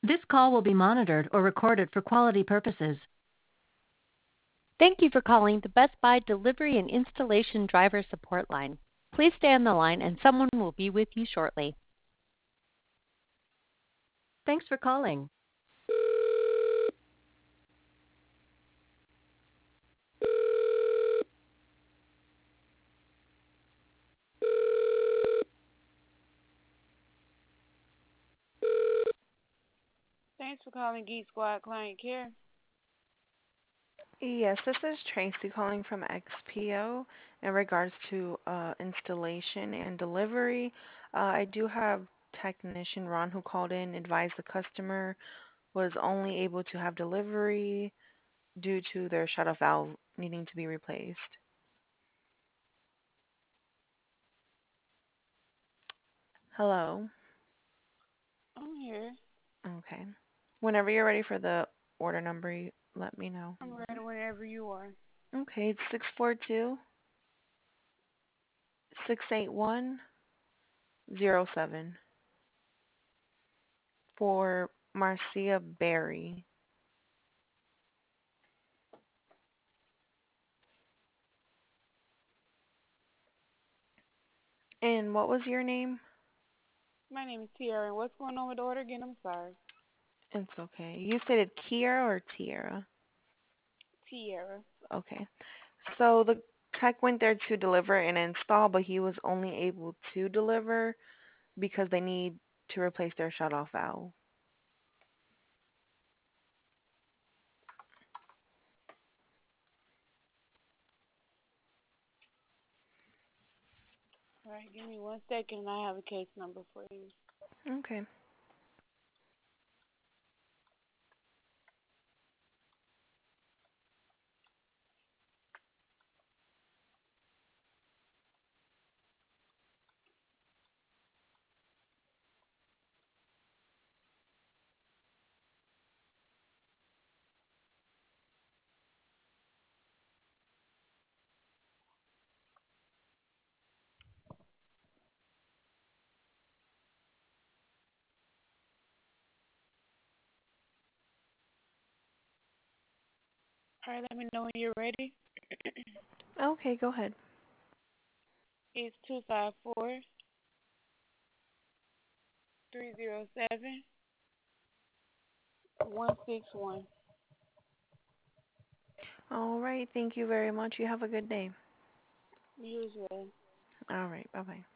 This call will be monitored or recorded for quality purposes. Thank you for calling the Best Buy Delivery and Installation Driver Support Line. Please stay on the line and someone will be with you shortly. Thanks for calling. Thanks for calling Geek Squad Client Care. Yes, this is Tracy calling from XPO in regards to installation and delivery. I do have technician Ron who called in, advised the customer was only able to have delivery due to their shut-off valve needing to be replaced. Hello? I'm here. Okay. Whenever you're ready for the order number, let me know. I'm ready whenever you are. Okay, it's 642-681-07 for Marcia Berry. And what was your name? My name is Tiara, and what's going on with the order again? I'm sorry. It's okay. You said it Kiara or Tiara? Tiara. Okay. So the tech went there to deliver and install, but he was only able to deliver because they need to replace their shut-off valve. All right, give me 1 second, and I have a case number for you. Okay. All right, let me know when you're ready. Okay, go ahead. It's 254-307-161. All right. Thank you very much. You have a good day. You as well. All right. Bye-bye.